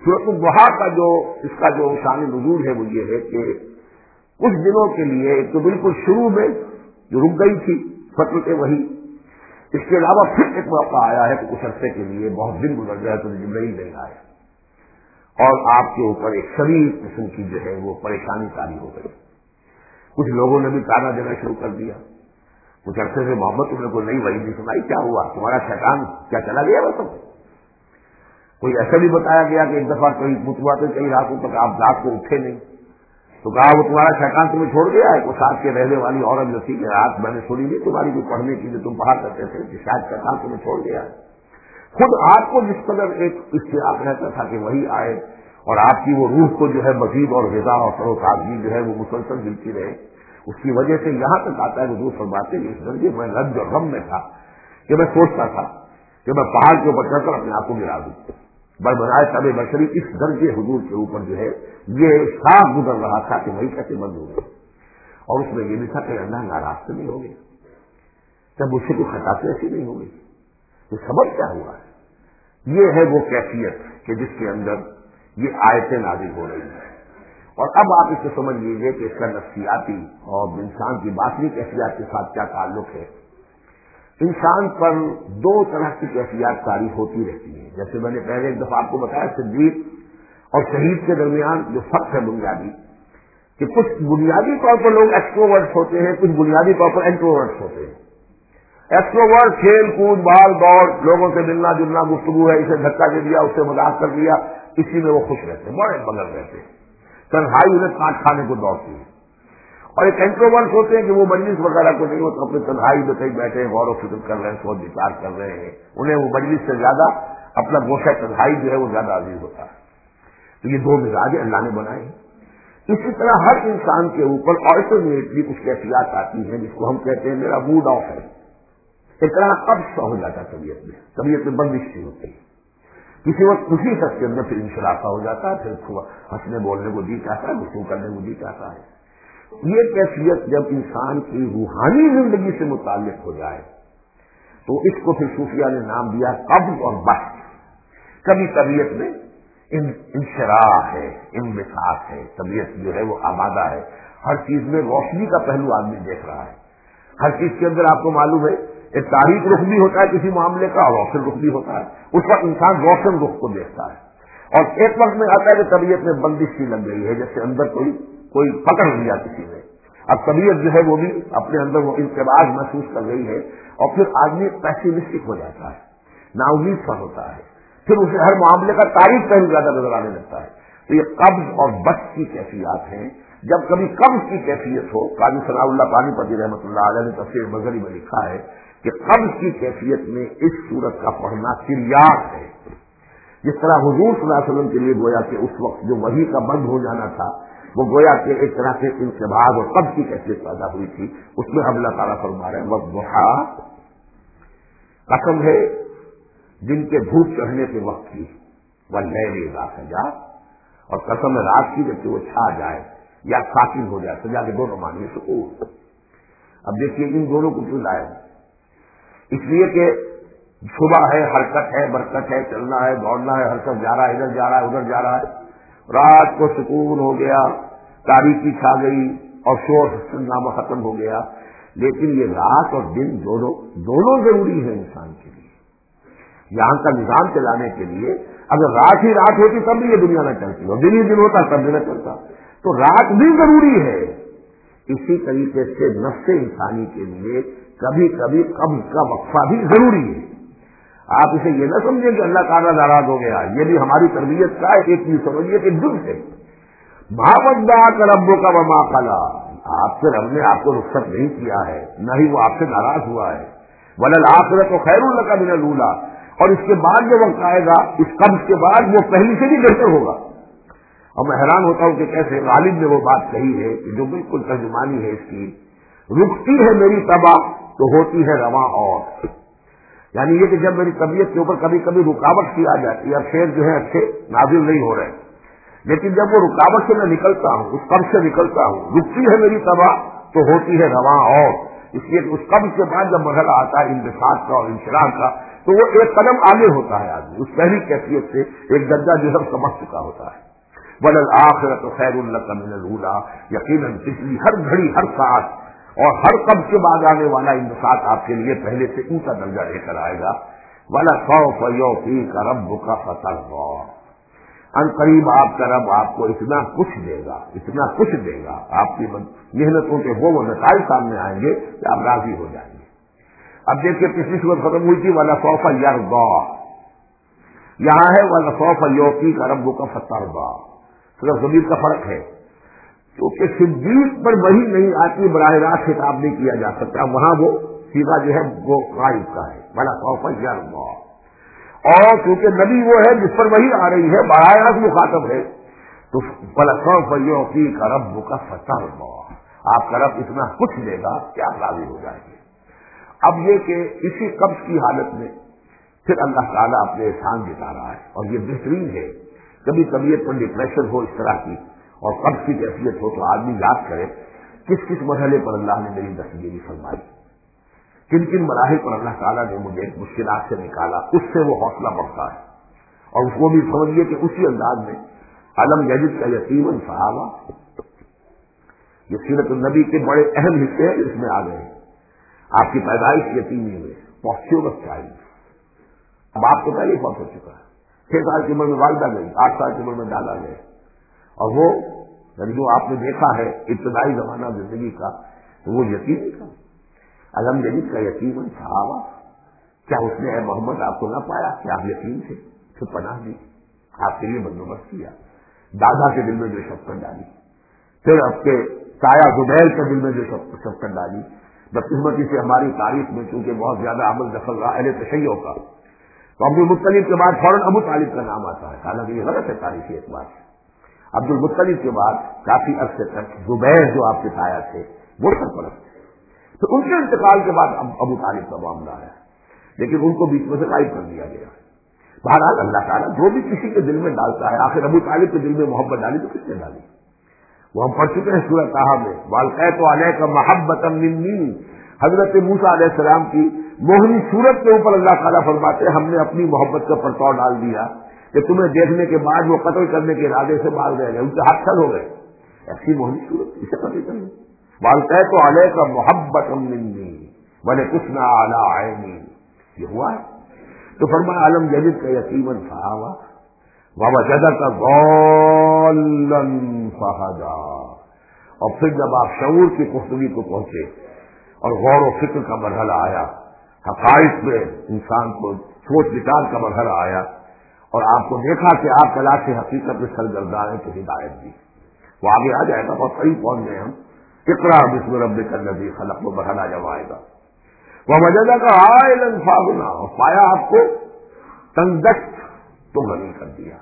سورۃ الضحیٰ کا جو اس کا جو شان نزول ہے وہ یہ ہے کہ کچھ دنوں کے لیے ایک تو بالکل شروع میں جو رک گئی تھی فترت وحی، اس کے علاوہ پھر ایک موقع آیا ہے کہ کچھ عرصے کے لیے بہت دن گزر گیا تو جبرائیل نہیں آئے اور آپ کے اوپر ایک شدید قسم کی جو ہے وہ پریشانی طاری ہو گئی. کچھ لوگوں نے بھی تانا دینا شروع کر دیا. کچھ عرصے سے محمد تم نے کوئی نئی وحی نہیں سنائی، کیا ہوا تمہارا شیطان کیا چلا گیا وہ سب؟ کوئی ایسا بھی بتایا گیا کہ ایک دفعہ کوئی متواتر کئی راتوں تک آپ رات کو اٹھے نہیں تو کہا وہ تمہارا شیطان تمہیں چھوڑ گیا ہے. وہ ساتھ کے رہنے والی عورت جو تھی کہ رات میں نے سنی نہیں تمہاری کوئی پڑھنے کی جو تم پڑھا کرتے تھے کہ شاید شیطان تمہیں چھوڑ گیا ہے. خود آپ کو جس قدر ایک اشتیاق رہتا تھا کہ وہی آئے اور آپ کی وہ روح کو جو ہے مزید اور غذا اور تر و تازگی جو ہے وہ مسلسل ملتی رہے، اس کی وجہ سے یہاں تک آتا ہے حضور فرماتے ہیں اس درجے میں رنج اور غم میں تھا کہ میں سوچتا تھا کہ میں پہاڑ کے اوپر چڑھ کر اپنے آپ کو گرا دوں. بڑبڑائے تب بشری اس درجے حضور کے اوپر جو ہے یہ صاف گزر رہا تھا کہ وہی کیسے بند ہو گئے. اور اس میں یہ بھی تھا کہ اللہ ناراض تو نہیں ہو گئے، تب اس سے کوئی خطا تو ایسی نہیں ہو گئی. تو سبب کیا ہوا ہے؟ یہ ہے وہ کیفیت کہ جس کے اندر یہ آیتیں نازل ہو رہی ہیں. اور اب آپ اس کو سمجھ لیجیے کہ اس کا نفسیاتی اور انسان کی باطنی کیفیات کے ساتھ کیا تعلق ہے. انسان پر دو طرح کی کیفیات طاری ہوتی رہتی ہیں. جیسے میں نے پہلے ایک دفعہ آپ کو بتایا صدیق اور شہید کے درمیان جو فرق ہے بنیادی، کہ کچھ بنیادی طور پر لوگ ایکسٹروورٹس ہوتے ہیں، کچھ بنیادی طور پر انٹروورٹس ہوتے ہیں. ایکسٹروورٹ کھیل کود بھاگ دوڑ، لوگوں سے ملنا جلنا، گفتگو ہے، اسے دھکا دے دیا، اس سے مذاق کر دیا، اسی میں وہ خوش رہتے ہیں، بڑے بغل رہتے ہیں، تنہائی انہیں کاٹ کھانے کو دوڑتی ہے. اور ایک انٹروورٹس ہوتے ہیں کہ وہ مجلس وغیرہ کو نہیں ہوتا، اپنے تنہائی میں کہیں بیٹھے ہیں، غور و فکر کر رہے ہیں، سوچ وچار کر رہے ہیں، انہیں وہ مجلس سے زیادہ اپنا گوشہ تنہائی جو ہے وہ زیادہ عزیز ہوتا ہے. تو یہ دو مزاج اللہ نے بنائے ہیں. اسی طرح ہر انسان کے اوپر آلٹرنیٹلی کچھ کیفیات آتی ہیں جس کو ہم کہتے ہیں میرا موڈ آف ہے. ایک طرح قبض سا ہو جاتا ہے طبیعت میں بندش سی ہوتی ہے. کسی وقت خوشی سب کے اندر پھر انشراحہ ہو جاتا ہے، پھر ہنسنے بولنے کو جی چاہتا ہے، گفتگو کرنے کو جی چاہتا ہے. یہ کیفیت جب انسان کی روحانی زندگی سے متعلق ہو جائے تو اس کو پھر صوفیہ نے نام دیا قبض اور بسط. کبھی طبیعت میں انشراح ہے، انبساط ہے، طبیعت جو ہے وہ آمادہ ہے، ہر چیز میں روشنی کا پہلو آدمی دیکھ رہا ہے. ہر چیز کے اندر آپ کو معلوم ہے ایک تاریخ رخ بھی ہوتا ہے کسی معاملے کا اور روشن رخ بھی ہوتا ہے. اس وقت انسان روشن رخ کو دیکھتا ہے. اور ایک وقت میں آتا ہے کہ طبیعت میں بندش سی لگ گئی ہے، جیسے اندر کوئی پکڑ لیا کسی نے. اب طبیعت جو ہے وہ بھی اپنے اندر وہ انقباض محسوس کر رہی ہے اور پھر آدمی پیسیمسٹک ہو جاتا ہے، نا امید سا ہوتا ہے، پھر اسے ہر معاملے کا تاریخ پہلو زیادہ نظر آنے لگتا ہے. تو یہ قبض اور بسط کی کیفیات ہیں. جب کبھی قبض کی کیفیت ہو، قاضی ثناء اللہ پانی پتی رحمۃ اللہ علیہ نے تفسیر مظہری میں لکھا ہے کہ قبض کی کیفیت میں اس سورت کا پڑھنا تریاق ہے. جس طرح حضور صلی اللہ علیہ وسلم کے لیے گویا کہ اس وقت جو وحی کا بند ہو جانا تھا وہ گویا کہ ایک طرح سے انقباض اور قبض کی کیفیت پیدا ہوئی تھی، اس میں اللہ تعالیٰ فرما رہے ہیں والضحیٰ، قسم ہے دن کے دھوپ چڑھنے کے وقت کی، واللیل اذا سجا، اور قسم ہے رات کی جبکہ وہ چھا جائے یا ساکن ہو جائے. سجا کے دونوں معنی سکون. اب دیکھیے ان دونوں کو کیوں لائے؟ اس لیے کہ صبح ہے، حرکت ہے، برکت ہے، چلنا ہے، دوڑنا ہے، ہر طرف جا رہا ہے، ادھر جا رہا ہے ادھر جا رہا ہے. رات کو سکون ہو گیا، تاریکی چھا گئی اور شور نامہ ختم ہو گیا. لیکن یہ رات اور دن دونوں ضروری ہے انسان کے لیے. یہاں کا نظام چلانے کے لیے اگر رات ہی رات ہوتی تب بھی یہ دنیا نہ چلتی، اور دن ہی دن ہوتا تب بھی نہ چلتا. تو رات بھی ضروری ہے. اسی طریقے سے نفس انسانی کے لیے کبھی کبھی قبض کا وقفہ بھی ضروری ہے. آپ اسے یہ نہ سمجھیں کہ اللہ تعالیٰ ناراض ہو گیا، یہ بھی ہماری تربیت کا ایک چیز سمجھیے کہ جز ہے. بھاودا کا ربوں کا وما قلا، آپ سے رب نے آپ کو رخصت نہیں کیا ہے، نہ ہی وہ آپ سے ناراض ہوا ہے. وللآخرۃ خیر لک من الاولی، اور اس کے بعد جو وقت آئے گا اس قبض کے بعد وہ پہلی سے بھی بہتر ہوگا. اور میں حیران ہوتا ہوں کہ کیسے غالب نے وہ بات کہی ہے کہ جو بالکل ترجمانی ہے اس کی، رکتی ہے میری تباہ تو ہوتی ہے رواں. اور یعنی یہ کہ جب میری طبیعت کے اوپر کبھی کبھی رکاوٹ سی آ جاتی ہے، اب شیر جو ہے اچھے نازل نہیں ہو رہے، لیکن جب وہ رکاوٹ سے میں نکلتا ہوں، اس قبض سے نکلتا ہوں، رکتی ہے میری تباہ تو ہوتی ہے رواں. اور اس لیے کہ اس قبض کے بعد جب مرحلہ آتا ہے انبساط کا اور انشراح کا تو وہ ایک قدم آگے ہوتا ہے آدمی، اس پہلی کیفیت سے ایک درجہ جو ہے سمجھ چکا ہوتا ہے۔ وَلَلْآخِرَةُ خَيْرٌ لَكَ مِنَ الْأُولَىٰ، یقیناً پچھلی ہر گھڑی، ہر ساعت اور ہر قبض کے بعد آنے والا انبساط آپ کے لیے پہلے سے اونچا درجہ لے کر آئے گا۔ وَلَسَوْفَ يُعْطِيكَ رَبُّكَ فَتَرْضَىٰ، ان قریب آپ کا رب آپ کو اتنا کچھ دے گا، اتنا کچھ دے گا، آپ کی محنتوں کے وہ نتائج سامنے آئیں گے کہ آپ راضی ہو جائیں گے۔ اب دیکھیے پچھلی صورت ختم ہوئی تھی وَلَسَوْفَ يَرْضَىٰ، یہاں ہے وَلَسَوْفَ يُعْطِيكَ رَبُّكَ فَتَرْضَىٰ، صرف ضمیر کا فرق ہے، کیونکہ صدیق پر وہی نہیں آتی، براہ راست خطاب نہیں کیا جا سکتا، وہاں وہ سیدھا جو ہے وہ غائب کا ہے وَلَسَوْفَ يَرْضَىٰ، اور کیونکہ نبی وہ ہے جس پر وہی آ رہی ہے، براہ راست مخاطب ہے، تو وَلَسَوْفَ يُعْطِيكَ رَبُّكَ فَتَرْضَىٰ، آپ کا رب اتنا کچھ دے گا کہ آپ راضی ہو جائیں گے۔ اب یہ کہ اسی قبض کی حالت میں پھر اللہ تعالیٰ اپنے احسان جتا رہا ہے، اور یہ بہترین ہے۔ کبھی طبیعت پر ڈپریشن ہو اس طرح کی اور قبض کی کیفیت ہو تو آدمی یاد کرے کس کس مرحلے پر اللہ نے میری دستگیری فرمائی، کن کن مراحل پر اللہ تعالیٰ نے مجھے مشکلات سے نکالا، اس سے وہ حوصلہ بڑھتا ہے۔ اور اس کو بھی سمجھیے کہ اسی انداز میں علم یجد کا یتیماً فآویٰ، یہ سیرت النبی کے بڑے اہم حصے ہیں، اس میں آ گئے ہیں۔ آپ کی پیدائش یتیمی میں پوسچورس چائلڈ، اب آپ کو پہلے ہی فوت ہو چکا ہے، 6 سال کی عمر میں والدہ گئی، 8 سال کی عمر میں دادا گئے، اور وہ جو آپ نے دیکھا ہے ابتدائی زمانہ زندگی کا تو وہ یتیمی تھا۔ علم جدید کا یتیم صحابہ، کیا اس نے اے محمد آپ کو نہ پایا کہ آپ یتیم تھے، پھر پناہ دی، آپ کے لیے بندوبست کیا، دادا کے دل میں جو شفقت ڈالی، پھر آپ کے تایا زبیر کے دل میں جو شفقت ڈالی۔ بدقسمتی سے ہماری تاریخ میں چونکہ بہت زیادہ عمل دخل رہا اہل تشیع کا، تو عبد المطلب کے بعد فوراً ابو طالب کا نام آتا ہے، حالانکہ یہ غلط ہے تاریخی اعتبار سے۔ عبد المطلب کے بعد کافی عرصے تک زبیر جو آپ کے تایا تھے وہ سرپرست تھے، تو ان کے انتقال کے بعد ابو طالب کا معاملہ ہے، لیکن ان کو بیچ میں سے غائب کر دیا گیا۔ بہرحال اللہ تعالیٰ جو بھی کسی کے دل میں ڈالتا ہے، آخر ابو طالب کے دل میں محبت ڈالی تو کس نے ڈالی؟ وہ ہم پڑھ چکے ہیں سورہ طٰہٰ میں، وَأَلْقَيْتُ عَلَيْكَ مَحَبَّةً مِّنِّي، حضرت موسیٰ علیہ السلام کی موہنی صورت کے اوپر اللہ تعالیٰ فرماتے ہیں ہم نے اپنی محبت کا پرتاؤ ڈال دیا کہ تمہیں دیکھنے کے بعد وہ قتل کرنے کے ارادے سے باہر گئے، ان کے ہاتھ چھل ہو گئے، ایسی موہنی صورت اسے قتل کرنے۔ وَأَلْقَيْتُ عَلَيْكَ مَحَبَّةً مِّنِّي وَلِتُسْنَىٰ عَلَىٰ عَيْنِي، یہ ہوا ہے۔ تو فرمایا علم جدید کا یتیماً فآویٰ وَوَجَدَكَ ضَالًّا فَہَدَىٰ، اور پھر جب آپ شعور کی پختگی کو پہنچے اور غور و فکر کا مرحلہ آیا، حقائق میں انسان کو سوچ وچار کا مرحلہ آیا، اور آپ کو دیکھا کہ آپ تلاش حقیقت میں سرگرداں ہیں، تو ہدایت دی۔ وہ آگے آ جائے گا، بہت قریب پہنچ گئے ہم، اقرأ بسم ربک الذی خلق وہ مرحلہ جب آئے گا۔ وَوَجَدَكَ عَائِلًا فَأَغْنَىٰ، اور پایا آپ کو تنگ دست تو غنی کر دیا۔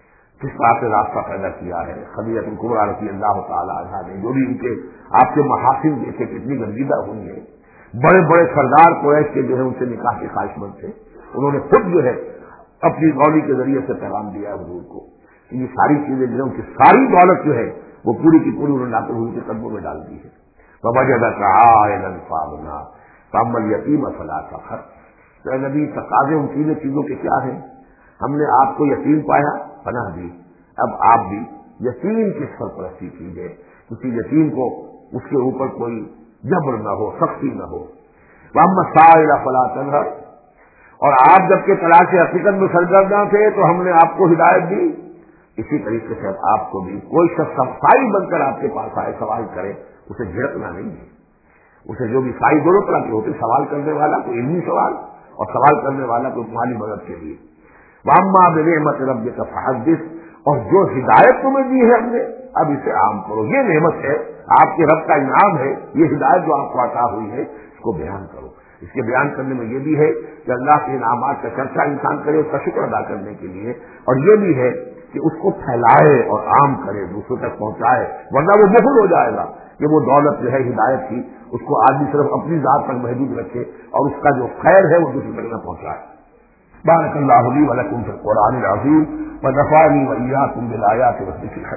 کس طرح سے راستہ پیدا کیا ہے خدیجہ کبریٰ رضی اللہ تعالیٰ عنہا نے، جو بھی ان کے آپ کے محاسن دیکھے کتنی گنجیدہ ہوئی ہیں، بڑے بڑے سردار قریش کے جو ہے ان سے نکاح کے خواہش مند تھے، انہوں نے خود جو ہے اپنی غولی کے ذریعے سے پیغام دیا حضور کو کہ یہ ساری چیزیں جو ہے ان کی ساری دولت جو ہے وہ پوری کی پوری انہوں نے لا کر حضور کے قدموں میں ڈال دی ہے۔ وَوَجَدَكَ عَائِلًا فَأَغْنَىٰ فَأَمَّا الْيَتِيمَ فَلَا تَقْهَرْ، اے نبی تقاضے ان تینوں چیزوں کے کیا ہیں؟ ہم نے آپ کو یتیم پایا، پناہ دی، اب آپ بھی یتیم کی سرپرستی کیجیے، کسی یتیم کو اس کے اوپر کوئی جبر نہ ہو، سختی نہ ہو۔ وَأَمَّا السَّائِلَ فَلَا تَنْهَرْ، اور آپ جبکہ تلاش حقیقت میں سرگرداں تھے تو ہم نے آپ کو ہدایت دی، اسی طریقے سے آپ کو بھی کوئی شخص صفائی بن کر آپ کے پاس آئے سوال کرے، اسے جھڑکنا نہیں ہے۔ اسے جو بھی صفائی دونوں طرح کے ہوتے، سوال کرنے والا کوئی علمی سوال اور سوال کرنے والا کوئی مالی مدد کے لیے۔ وَأَمَّا بِنِعْمَةِ رَبِّكَ فَحَدِّثْ، اور جو ہدایت تمہیں دی ہے ہم نے اب اسے عام کرو، یہ نعمت ہے، آپ کے رب کا انعام ہے، یہ ہدایت جو آپ کو عطا ہوئی ہے اس کو بیان کرو۔ اس کے بیان کرنے میں یہ بھی ہے کہ اللہ کے انعامات کا چرچا انسان کرے، اس کا شکر ادا کرنے کے لیے، اور یہ بھی ہے کہ اس کو پھیلائے اور عام کرے، دوسروں تک پہنچائے، ورنہ وہ مغل ہو جائے گا کہ وہ دولت جو ہے ہدایت کی اس کو آدمی صرف اپنی ذات تک محدود رکھے اور اس کا جو خیر ہے وہ دوسری تک نہ پہنچائے۔ بارک اللہ لی ولکم فی القرآن العظیم ونفعنی وإیاکم بالآیات والذکر الحکیم۔